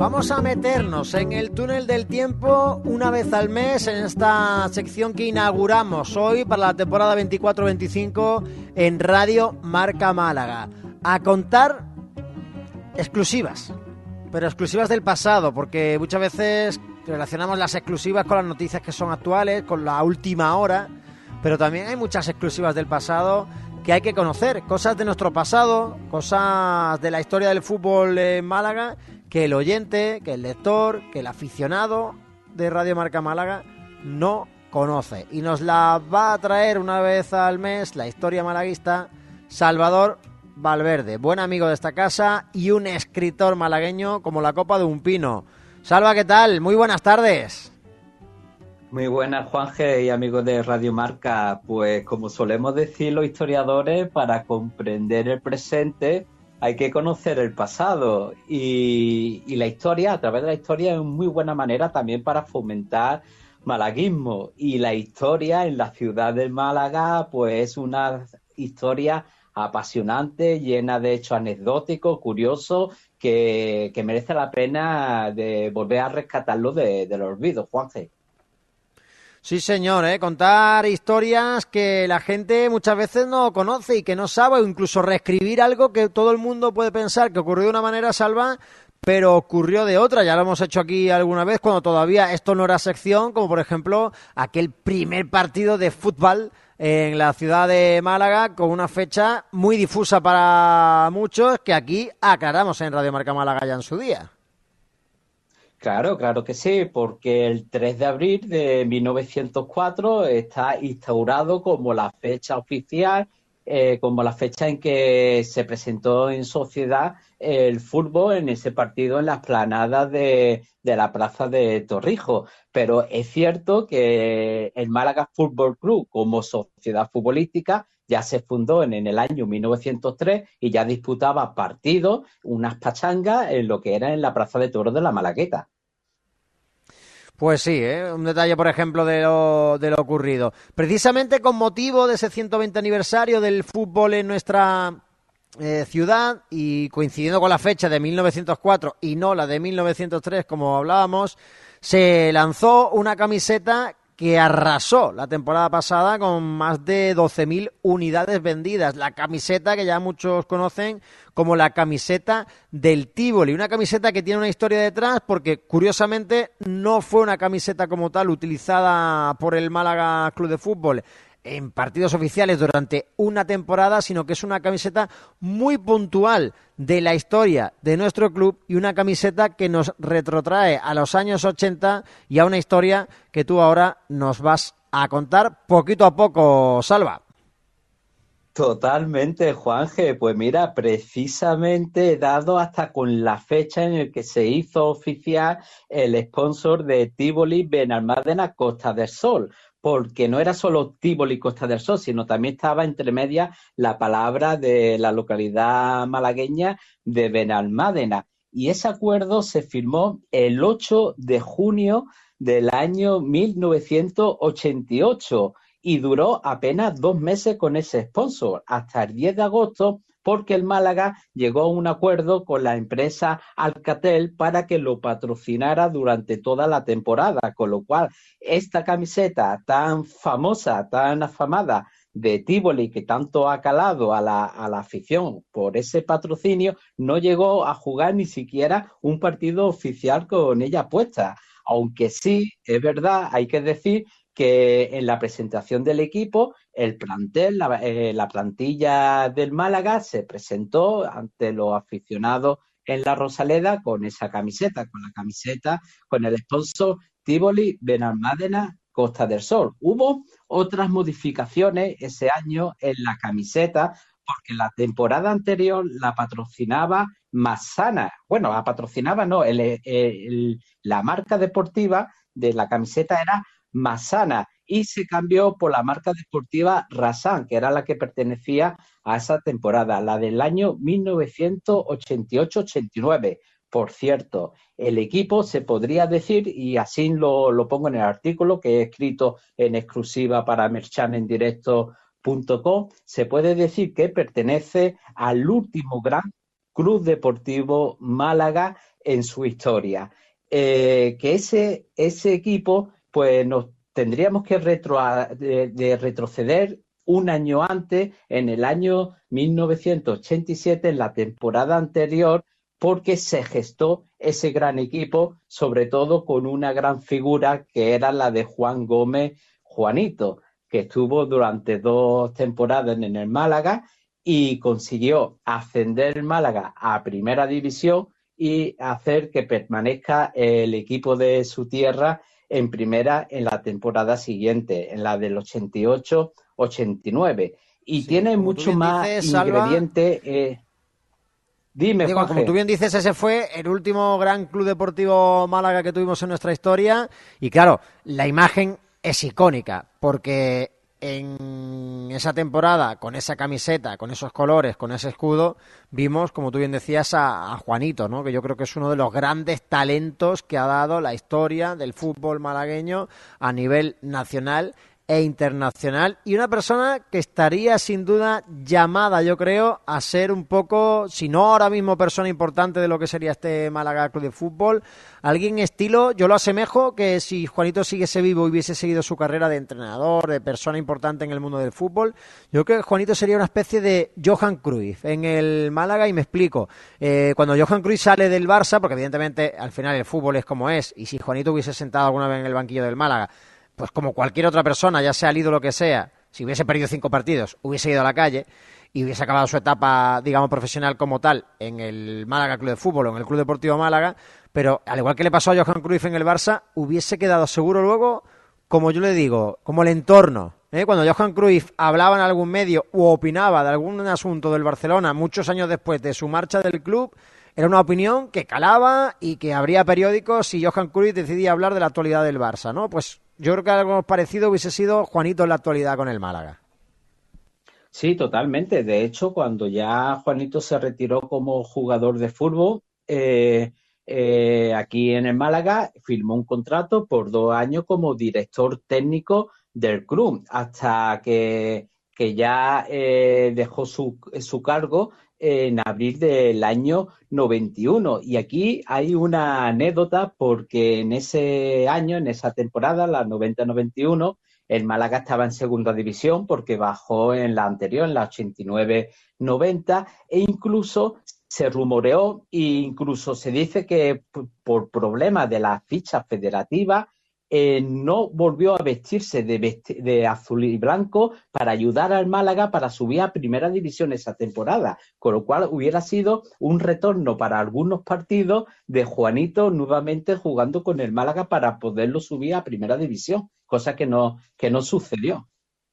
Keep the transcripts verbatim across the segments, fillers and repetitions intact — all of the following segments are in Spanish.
Vamos a meternos en el túnel del tiempo una vez al mes en esta sección que inauguramos hoy para la temporada veinticuatro veinticinco en Radio Marca Málaga. A contar exclusivas, pero exclusivas del pasado, porque muchas veces relacionamos las exclusivas con las noticias que son actuales, con la última hora, pero también hay muchas exclusivas del pasado que hay que conocer, cosas de nuestro pasado, cosas de la historia del fútbol en Málaga, que el oyente, que el lector, que el aficionado de Radio Marca Málaga no conoce. Y nos la va a traer una vez al mes la historia malaguista Salvador Valverde, buen amigo de esta casa y un escritor malagueño como la copa de un pino. Salva, ¿qué tal? Muy buenas tardes. Muy buenas, Juanje y amigos de Radio Marca. Pues como solemos decir los historiadores, para comprender el presente hay que conocer el pasado y, y la historia, a través de la historia, es una muy buena manera también para fomentar malaguismo. Y la historia en la ciudad de Málaga pues es una historia apasionante, llena de hechos anecdóticos, curiosos, que, que merece la pena de volver a rescatarlo de, del olvido, Juanje. Sí, señor, ¿eh? Contar historias que la gente muchas veces no conoce y que no sabe, o incluso reescribir algo que todo el mundo puede pensar que ocurrió de una manera, Salva, pero ocurrió de otra. Ya lo hemos hecho aquí alguna vez cuando todavía esto no era sección, como por ejemplo aquel primer partido de fútbol en la ciudad de Málaga con una fecha muy difusa para muchos que aquí aclaramos en Radio Marca Málaga ya en su día. Claro, claro que sí, porque el tres de abril de mil novecientos cuatro está instaurado como la fecha oficial, eh, como la fecha en que se presentó en sociedad el fútbol en ese partido en la explanada de, de la plaza de Torrijos. Pero es cierto que el Málaga Fútbol Club como sociedad futbolística ya se fundó en, en el año mil novecientos tres y ya disputaba partidos, unas pachangas, en lo que era en la Plaza de Toros de la Malagueta. Pues sí, ¿eh? Un detalle, por ejemplo, de lo, de lo ocurrido. Precisamente con motivo de ese ciento veinte aniversario del fútbol en nuestra eh, ciudad y coincidiendo con la fecha de mil novecientos cuatro y no la de mil novecientos tres, como hablábamos, se lanzó una camiseta que arrasó la temporada pasada con más de doce mil unidades vendidas. La camiseta que ya muchos conocen como la camiseta del Tívoli. Una camiseta que tiene una historia detrás porque, curiosamente, no fue una camiseta como tal utilizada por el Málaga Club de Fútbol en partidos oficiales durante una temporada, sino que es una camiseta muy puntual de la historia de nuestro club y una camiseta que nos retrotrae a los años ochenta y a una historia que tú ahora nos vas a contar poquito a poco, Salva. Totalmente, Juanje. Pues mira, precisamente he dado hasta con la fecha en la que se hizo oficial el sponsor de Tívoli Benalmádena Costa del Sol, porque no era solo Tívoli Costa del Sol, sino también estaba entre medias la palabra de la localidad malagueña de Benalmádena. Y ese acuerdo se firmó el ocho de junio del año mil novecientos ochenta y ocho y duró apenas dos meses con ese sponsor, hasta el diez de agosto, porque el Málaga llegó a un acuerdo con la empresa Alcatel para que lo patrocinara durante toda la temporada, con lo cual esta camiseta tan famosa, tan afamada de Tívoli, que tanto ha calado a la, a la afición por ese patrocinio, no llegó a jugar ni siquiera un partido oficial con ella puesta. Aunque sí, es verdad, hay que decir que en la presentación del equipo, el plantel, la, eh, la plantilla del Málaga se presentó ante los aficionados en la Rosaleda con esa camiseta, con la camiseta, con el sponsor Tívoli Benalmádena Costa del Sol. Hubo otras modificaciones ese año en la camiseta, porque la temporada anterior la patrocinaba Massana. Bueno, la patrocinaba no, el, el, el, la marca deportiva de la camiseta era Massana y se cambió por la marca deportiva Rasan, que era la que pertenecía a esa temporada, la del año mil novecientos ochenta y ocho ochenta y nueve. Por cierto, el equipo se podría decir, y así lo, lo pongo en el artículo que he escrito en exclusiva para merchan en directo punto com, se puede decir que pertenece al último gran Club Deportivo Málaga en su historia. Eh, que ese, ese equipo, pues nos tendríamos que retro, de, de retroceder un año antes, en el año mil novecientos ochenta y siete, en la temporada anterior, porque se gestó ese gran equipo, sobre todo con una gran figura que era la de Juan Gómez Juanito, que estuvo durante dos temporadas en el Málaga y consiguió ascender el Málaga a Primera División y hacer que permanezca el equipo de su tierra en Primera en la temporada siguiente, en la del ochenta y ocho ochenta y nueve. Y Sí, tiene como tú mucho bien más dices, Salva, ingredientes. Eh... Dime, digo, como tú Juanje. bien dices, ese fue el último gran club deportivo Málaga que tuvimos en nuestra historia y claro, la imagen es icónica porque en esa temporada, con esa camiseta, con esos colores, con ese escudo, vimos, como tú bien decías, a, a Juanito, ¿no? Que yo creo que es uno de los grandes talentos que ha dado la historia del fútbol malagueño a nivel nacional e internacional y una persona que estaría sin duda llamada, yo creo, a ser un poco, si no ahora mismo persona importante de lo que sería este Málaga Club de Fútbol, alguien estilo, yo lo asemejo que si Juanito siguiese vivo y hubiese seguido su carrera de entrenador, de persona importante en el mundo del fútbol, yo creo que Juanito sería una especie de Johan Cruyff en el Málaga y me explico. Eh, cuando Johan Cruyff sale del Barça, porque evidentemente al final el fútbol es como es, y si Juanito hubiese sentado alguna vez en el banquillo del Málaga, pues como cualquier otra persona, ya sea el ídolo que sea, si hubiese perdido cinco partidos, hubiese ido a la calle y hubiese acabado su etapa, digamos, profesional como tal en el Málaga Club de Fútbol o en el Club Deportivo Málaga, pero al igual que le pasó a Johan Cruyff en el Barça, hubiese quedado seguro luego, como yo le digo, como el entorno. ¿eh? Cuando Johan Cruyff hablaba en algún medio u opinaba de algún asunto del Barcelona muchos años después de su marcha del club, era una opinión que calaba y que habría periódicos si Johan Cruyff decidía hablar de la actualidad del Barça, ¿no? Pues yo creo que algo parecido hubiese sido Juanito en la actualidad con el Málaga. Sí, totalmente. De hecho, cuando ya Juanito se retiró como jugador de fútbol, eh, eh, aquí en el Málaga, firmó un contrato por dos años como director técnico del club, hasta que, que ya eh, dejó su, su cargo en abril del año noventa y uno. Y aquí hay una anécdota porque en ese año, en esa temporada, la noventa noventa y uno, el Málaga estaba en segunda división porque bajó en la anterior, en la ochenta y nueve noventa, e incluso se rumoreó e incluso se dice que por problemas de las fichas federativas eh, no volvió a vestirse de, vesti de azul y blanco para ayudar al Málaga para subir a primera división esa temporada, con lo cual hubiera sido un retorno para algunos partidos de Juanito nuevamente jugando con el Málaga para poderlo subir a primera división, cosa que no, que no sucedió.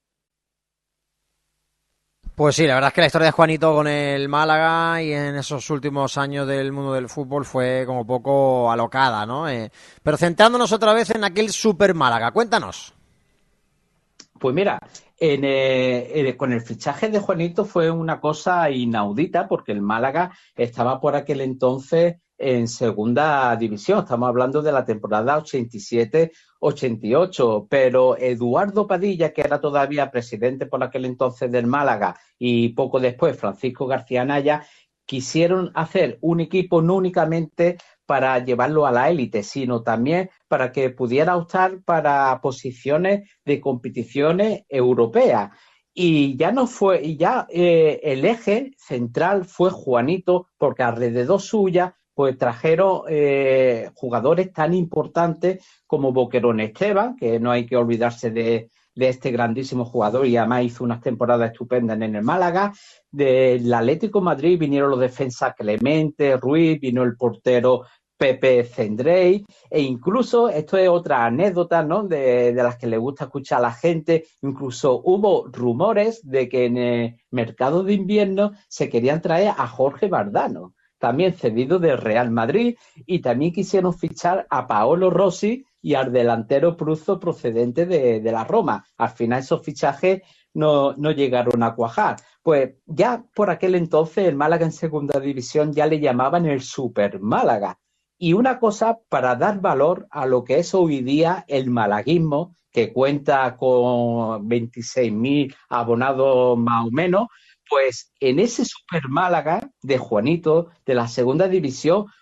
Pues sí, la verdad es que la historia de Juanito con el Málaga y en esos últimos años del mundo del fútbol fue como poco alocada, ¿no? Eh, pero centrándonos otra vez en aquel Super Málaga, cuéntanos. Pues mira, en, eh, eh, con el fichaje de Juanito fue una cosa inaudita porque el Málaga estaba por aquel entonces en segunda división. Estamos hablando de la temporada ochenta y siete ochenta y ocho, pero Eduardo Padilla, que era todavía presidente por aquel entonces del Málaga, y poco después Francisco García Naya, quisieron hacer un equipo no únicamente para llevarlo a la élite, sino también para que pudiera optar para posiciones de competiciones europeas. Y ya no fue, y ya eh, el eje central fue Juanito, porque alrededor suya pues trajeron eh, jugadores tan importantes como Boquerón Esteban, que no hay que olvidarse de, de este grandísimo jugador y además hizo unas temporadas estupendas en el Málaga. Del Atlético de Madrid vinieron los defensas Clemente, Ruiz, vino el portero Pepe Cendrey, e incluso, esto es otra anécdota, ¿no? De, de las que le gusta escuchar a la gente, incluso hubo rumores de que en el mercado de invierno se querían traer a Jorge Vardano, también cedido del Real Madrid, y también quisieron fichar a Paolo Rossi y al delantero Pruzo procedente de, de la Roma. Al final esos fichajes no, no llegaron a cuajar. Pues ya por aquel entonces el Málaga en segunda división ya le llamaban el Super Málaga. Y una cosa para dar valor a lo que es hoy día el malaguismo, que cuenta con veintiséis mil abonados más o menos, pues en ese Super Málaga de Juanito, de la segunda división,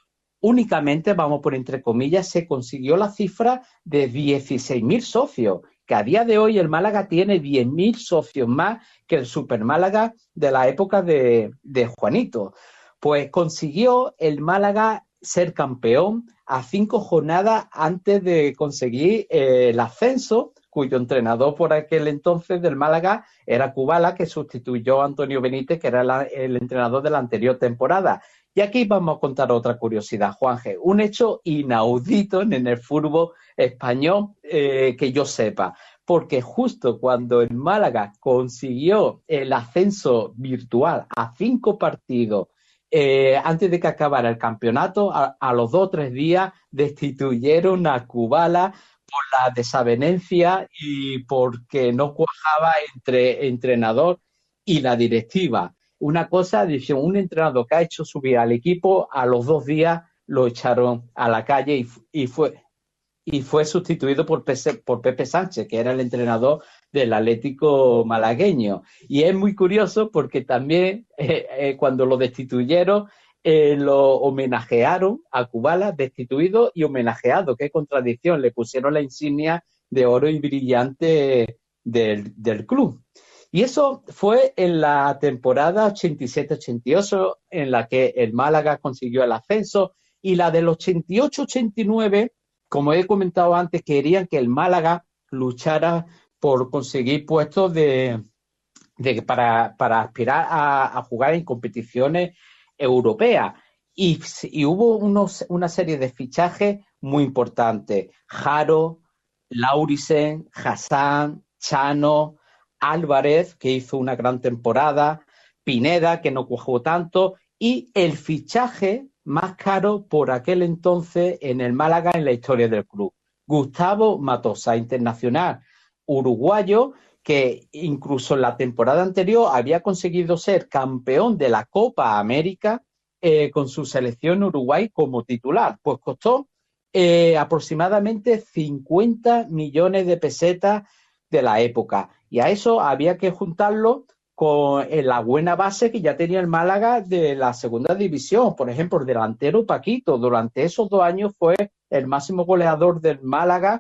únicamente, vamos por entre comillas, se consiguió la cifra de dieciséis mil socios, que a día de hoy el Málaga tiene diez mil socios más que el Super Málaga de la época de, de Juanito. Pues consiguió el Málaga ser campeón a cinco jornadas antes de conseguir eh, el ascenso, cuyo entrenador por aquel entonces del Málaga era Kubala, que sustituyó a Antonio Benítez, que era la, el entrenador de la anterior temporada. Y aquí vamos a contar otra curiosidad, Juanje, un hecho inaudito en el fútbol español eh, que yo sepa, porque justo cuando el Málaga consiguió el ascenso virtual a cinco partidos eh, antes de que acabara el campeonato, a, a los dos o tres días destituyeron a Kubala por la desavenencia y porque no cuajaba entre entrenador y la directiva. Una cosa, dice, un entrenador que ha hecho subir al equipo, a los dos días lo echaron a la calle y, y fue y fue sustituido por, por Pepe Sánchez, que era el entrenador del Atlético malagueño. Y es muy curioso porque también eh, eh, cuando lo destituyeron, eh, lo homenajearon a Kubala, destituido y homenajeado. Qué contradicción, le pusieron la insignia de oro y brillante del, del club. Y eso fue en la temporada ochenta y siete ochenta y ocho, en la que el Málaga consiguió el ascenso, y la del ochenta y ocho ochenta y nueve, como he comentado antes, querían que el Málaga luchara por conseguir puestos de, de para, para aspirar a, a jugar en competiciones europeas. Y, y hubo unos, una serie de fichajes muy importantes. Jaro, Laurisen, Hassan, Chano, Álvarez, que hizo una gran temporada, Pineda, que no cuajó tanto, y el fichaje más caro por aquel entonces en el Málaga en la historia del club, Gustavo Matosas, internacional uruguayo, que incluso en la temporada anterior había conseguido ser campeón de la Copa América eh, con su selección Uruguay como titular. Pues costó eh, aproximadamente cincuenta millones de pesetas de la época. Y a eso había que juntarlo con la buena base que ya tenía el Málaga de la segunda división. Por ejemplo, el delantero Paquito, durante esos dos años fue el máximo goleador del Málaga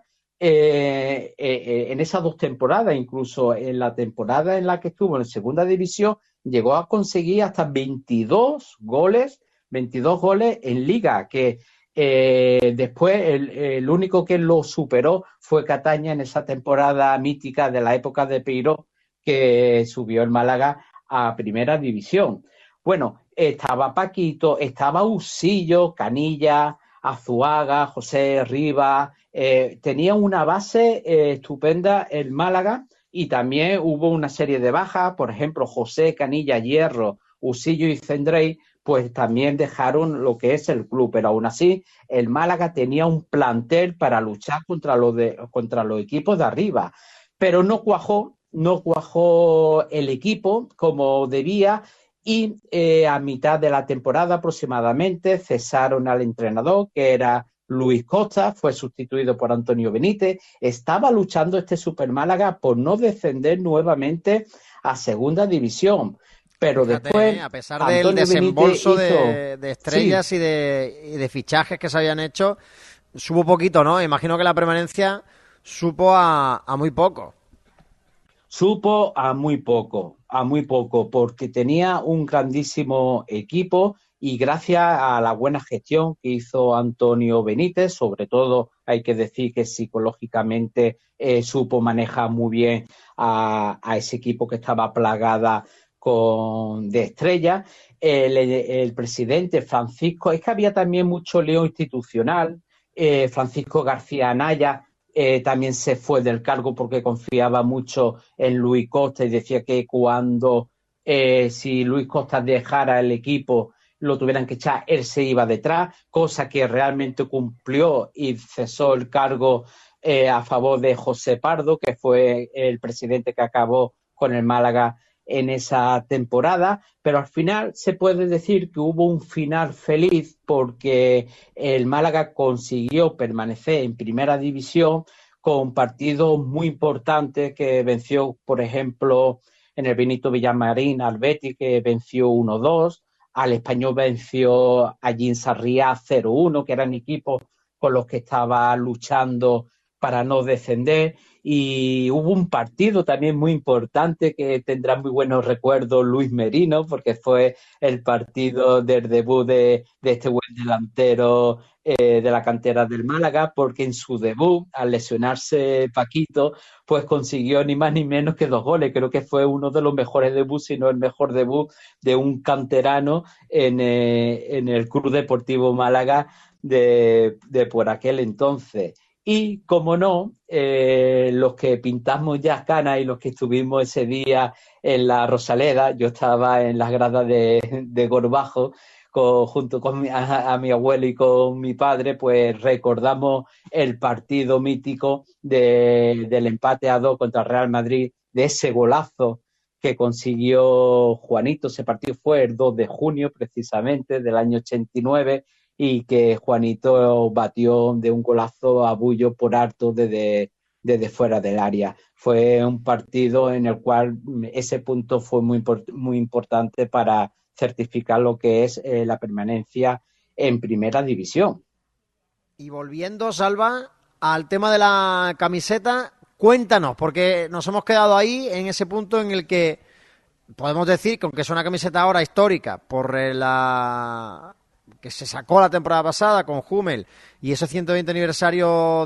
eh, eh, en esas dos temporadas. Incluso en la temporada en la que estuvo en segunda división, llegó a conseguir hasta veintidós goles, veintidós goles en Liga, que eh, después el, el único que lo superó fue Cataña en esa temporada mítica de la época de Peiró, que subió el Málaga a primera división. Bueno, estaba Paquito, estaba Usillo, Canilla, Azuaga, José Rivas, eh, tenía una base eh, estupenda el Málaga, y también hubo una serie de bajas, por ejemplo, José, Canilla, Hierro, Usillo y Cendrey, pues también dejaron lo que es el club, pero aún así el Málaga tenía un plantel para luchar contra los, de, contra los equipos de arriba, pero no cuajó no cuajó el equipo como debía, y eh, a mitad de la temporada aproximadamente cesaron al entrenador, que era Luis Costa, fue sustituido por Antonio Benítez. Estaba luchando este Super Málaga por no descender nuevamente a segunda división, pero Fíjate, después ¿eh? A pesar Antonio del desembolso Benítez hizo... de, de estrellas sí. y, de, y de fichajes que se habían hecho, supo poquito, ¿no? Imagino que la permanencia supo a, a muy poco. Supo a muy poco, a muy poco, porque tenía un grandísimo equipo, y gracias a la buena gestión que hizo Antonio Benítez, sobre todo hay que decir que psicológicamente eh, supo manejar muy bien a, a ese equipo que estaba plagada con, de estrellas. El, el presidente Francisco, es que había también mucho lío institucional, eh, Francisco García Anaya, Eh, también se fue del cargo porque confiaba mucho en Luis Costa y decía que cuando eh, si Luis Costa dejara el equipo lo tuvieran que echar, él se iba detrás, cosa que realmente cumplió, y cesó el cargo eh, a favor de José Pardo, que fue el presidente que acabó con el Málaga en esa temporada. Pero al final se puede decir que hubo un final feliz, porque el Málaga consiguió permanecer en primera división con partidos muy importantes, que venció, por ejemplo, en el Benito Villamarín al Betis, que venció uno dos, al Español venció allí en Sarriá cero uno, que eran equipos con los que estaba luchando para no descender. Y hubo un partido también muy importante que tendrá muy buenos recuerdos Luis Merino, porque fue el partido del debut de, de este buen delantero eh, de la cantera del Málaga, porque en su debut, al lesionarse Paquito, pues consiguió ni más ni menos que dos goles. Creo que fue uno de los mejores debuts, si no el mejor debut de un canterano en, eh, en el Club Deportivo Málaga de, de por aquel entonces. Y, como no, eh, los que pintamos ya canas y los que estuvimos ese día en la Rosaleda, yo estaba en las gradas de, de Gorbajo, con, junto con mi, a, a mi abuelo y con mi padre, pues recordamos el partido mítico de, del empate a dos contra el Real Madrid, de ese golazo que consiguió Juanito. Ese partido fue el dos de junio, precisamente, del año ochenta y nueve, y que Juanito batió de un golazo a Bullo por harto desde, desde fuera del área. Fue un partido en el cual ese punto fue muy, muy importante para certificar lo que es eh, la permanencia en primera división. Y volviendo, Salva, al tema de la camiseta, cuéntanos, porque nos hemos quedado ahí en ese punto en el que podemos decir que aunque es una camiseta ahora histórica por la que se sacó la temporada pasada con Hummel y ese ciento veinte aniversario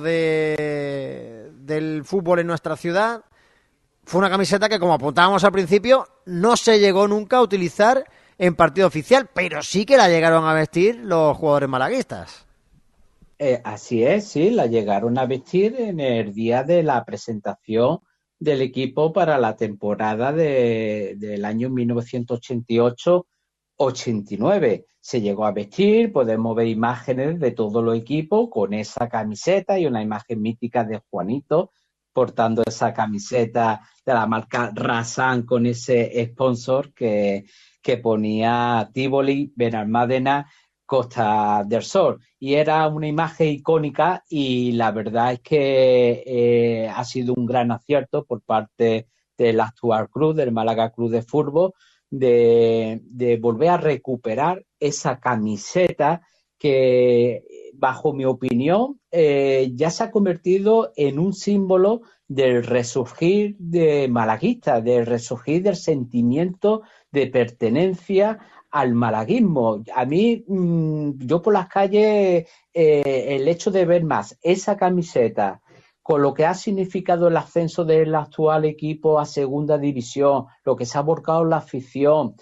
de, del fútbol en nuestra ciudad, fue una camiseta que, como apuntábamos al principio, no se llegó nunca a utilizar en partido oficial, pero sí que la llegaron a vestir los jugadores malaguistas. Eh, así es, sí, la llegaron a vestir en el día de la presentación del equipo para la temporada de, del año mil novecientos ochenta y ocho ochenta y nueve. Se llegó a vestir, podemos ver imágenes de todos los equipos con esa camiseta y una imagen mítica de Juanito portando esa camiseta de la marca Rasan con ese sponsor que, que ponía Tivoli, Benalmádena, Costa del Sol. Y era una imagen icónica y la verdad es que eh, ha sido un gran acierto por parte del actual club, del Málaga Club de Fútbol, de, de volver a recuperar esa camiseta que, bajo mi opinión, eh, ya se ha convertido en un símbolo del resurgir de malaguista, del resurgir del sentimiento de pertenencia al malaguismo. A mí, mmm, yo por las calles, eh, el hecho de ver más esa camiseta con lo que ha significado el ascenso del actual equipo a segunda división, lo que se ha volcado en la afición,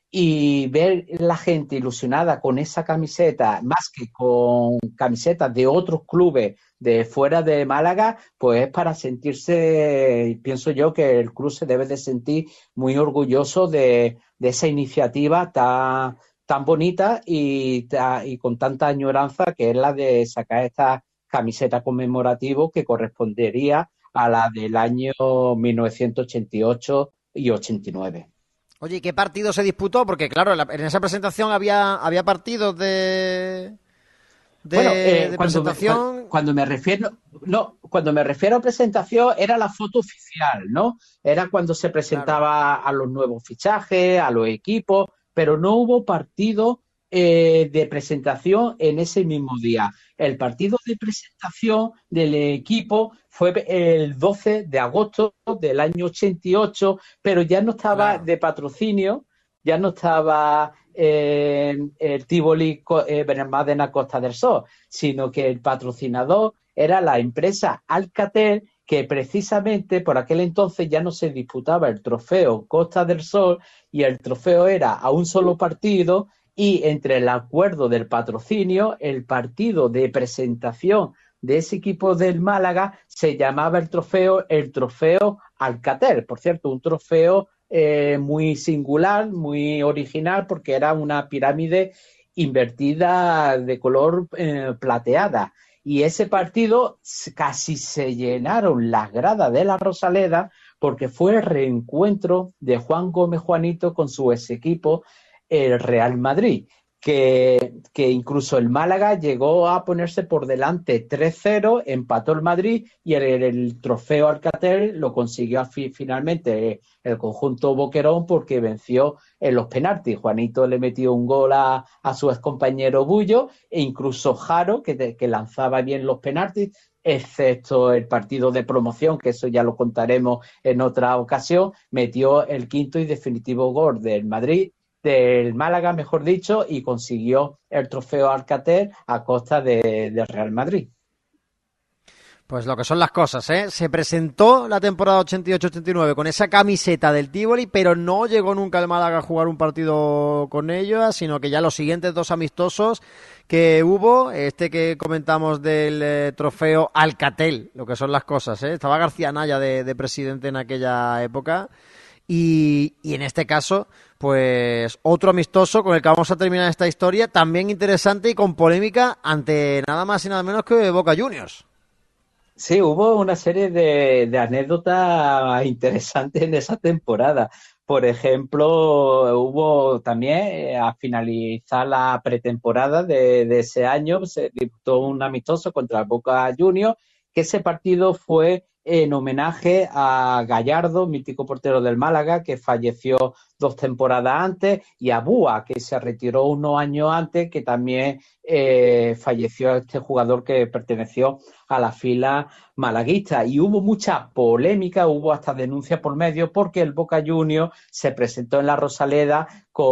y ver la gente ilusionada con esa camiseta, más que con camisetas de otros clubes de fuera de Málaga, pues es para sentirse, pienso yo, que el club se debe de sentir muy orgulloso de, de esa iniciativa tan, tan bonita y, y con tanta añoranza, que es la de sacar esta camiseta conmemorativa que correspondería a la del año mil novecientos ochenta y ocho y ochenta y nueve. Oye, ¿y qué partido se disputó? Porque, claro, en, la, en esa presentación había, había partidos de, de, bueno, eh, de cuando presentación. Me, cuando me refiero, no, cuando me refiero a presentación era la foto oficial, ¿no? Era cuando se presentaba claro. a los nuevos fichajes, a los equipos, pero no hubo partido eh, de presentación en ese mismo día. El partido de presentación del equipo fue el doce de agosto del año ochenta y ocho, pero ya no estaba claro. de patrocinio, ya no estaba eh, el Tivoli eh, Benalmádena Costa del Sol, sino que el patrocinador era la empresa Alcatel, que precisamente por aquel entonces ya no se disputaba el trofeo Costa del Sol y el trofeo era a un solo partido, y entre el acuerdo del patrocinio, el partido de presentación de ese equipo del Málaga se llamaba el trofeo el trofeo Alcatel. Por cierto, un trofeo eh, muy singular, muy original, porque era una pirámide invertida de color eh, plateada. Y ese partido casi se llenaron las gradas de la Rosaleda porque fue el reencuentro de Juan Gómez Juanito con su ex equipo, el Real Madrid, que, que incluso el Málaga llegó a ponerse por delante tres cero, empató el Madrid y el, el trofeo Alcatel lo consiguió fi, finalmente el conjunto Boquerón porque venció en los penaltis. Juanito le metió un gol a, a su excompañero Bullo e incluso Jaro, que, que lanzaba bien los penaltis, excepto el partido de promoción, que eso ya lo contaremos en otra ocasión, metió el quinto y definitivo gol del Madrid, del Málaga, mejor dicho, y consiguió el trofeo Alcatel a costa de, de Real Madrid. Pues lo que son las cosas, ¿eh? Se presentó la temporada ochenta y ocho ochenta y nueve con esa camiseta del Tívoli, pero no llegó nunca el Málaga a jugar un partido con ellos, sino que ya los siguientes dos amistosos que hubo, este que comentamos del eh, trofeo Alcatel, lo que son las cosas, ¿eh? Estaba García Naya de, de presidente en aquella época. Y, y en este caso, pues otro amistoso con el que vamos a terminar esta historia, también interesante y con polémica ante nada más y nada menos que Boca Juniors. Sí, hubo una serie de, de anécdotas interesantes en esa temporada. Por ejemplo, hubo también, eh, a finalizar la pretemporada de, de ese año, se disputó un amistoso contra el Boca Juniors, que ese partido fue en homenaje a Gallardo, mítico portero del Málaga, que falleció dos temporadas antes, y a Búa, que se retiró unos años antes, que también eh, falleció este jugador que perteneció a la fila malaguista. Y hubo mucha polémica, hubo hasta denuncias por medio, porque el Boca Juniors se presentó en la Rosaleda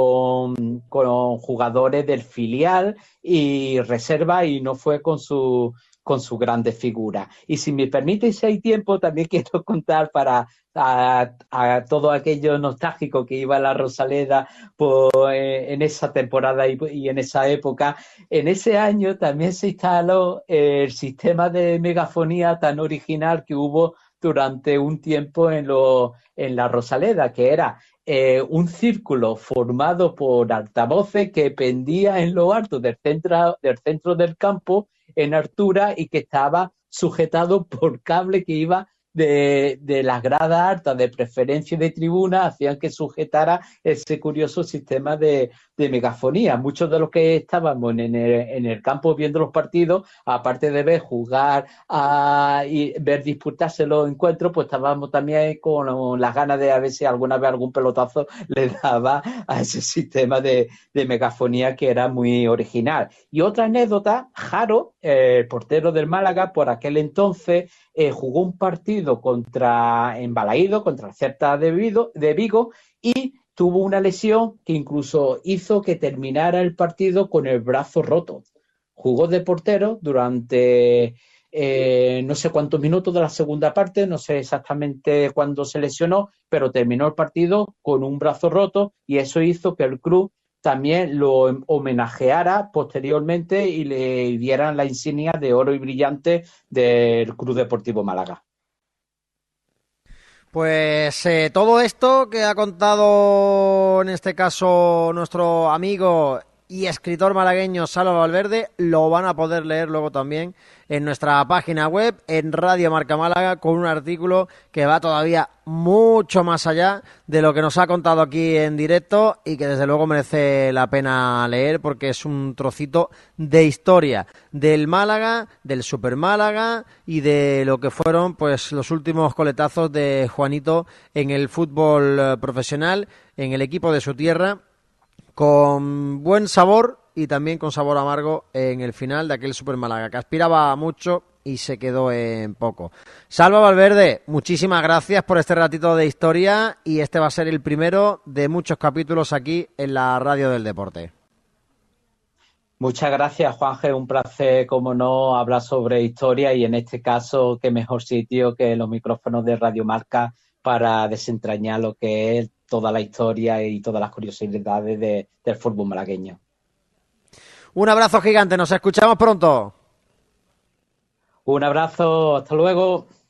con, con jugadores del filial y reserva y no fue con su con su grande figura. Y si me permite, si hay tiempo, también quiero contar para a, a todo aquello nostálgico que iba a la Rosaleda por, eh, en esa temporada y, y en esa época. En ese año también se instaló el sistema de megafonía tan original que hubo durante un tiempo en, lo, en la Rosaleda, que era eh, un círculo formado por altavoces que pendía en lo alto del centro, del centro del campo en altura y que estaba sujetado por cable que iba de, de las gradas altas de preferencia de tribuna, hacían que sujetara ese curioso sistema de, de megafonía. Muchos de los que estábamos en el, en el campo viendo los partidos, aparte de ver jugar a, y ver disputarse los encuentros, pues estábamos también con las ganas de a ver si alguna vez algún pelotazo le daba a ese sistema de, de megafonía que era muy original. Y otra anécdota, Jaro, eh, el portero del Málaga, por aquel entonces eh, jugó un partido contra en Balaído, contra el Celta de Vigo, de Vigo, y tuvo una lesión que incluso hizo que terminara el partido con el brazo roto. Jugó de portero durante eh, no sé cuántos minutos de la segunda parte, no sé exactamente cuándo se lesionó, pero terminó el partido con un brazo roto y eso hizo que el club también lo homenajeara posteriormente y le dieran la insignia de oro y brillante del Club Deportivo Málaga. Pues eh, todo esto que ha contado en este caso nuestro amigo y escritor malagueño Salva Valverde lo van a poder leer luego también en nuestra página web, en Radio Marca Málaga, con un artículo que va todavía mucho más allá de lo que nos ha contado aquí en directo y que desde luego merece la pena leer porque es un trocito de historia del Málaga, del Super Málaga y de lo que fueron pues los últimos coletazos de Juanito en el fútbol profesional, en el equipo de su tierra, con buen sabor y también con sabor amargo en el final de aquel Super Málaga, que aspiraba a mucho y se quedó en poco. Salva Valverde, muchísimas gracias por este ratito de historia y este va a ser el primero de muchos capítulos aquí en la Radio del Deporte. Muchas gracias, Juanje, un placer, como no, hablar sobre historia y en este caso, qué mejor sitio que los micrófonos de Radio Marca para desentrañar lo que es toda la historia y todas las curiosidades de, del fútbol malagueño. Un abrazo gigante, nos escuchamos pronto. Un abrazo, hasta luego.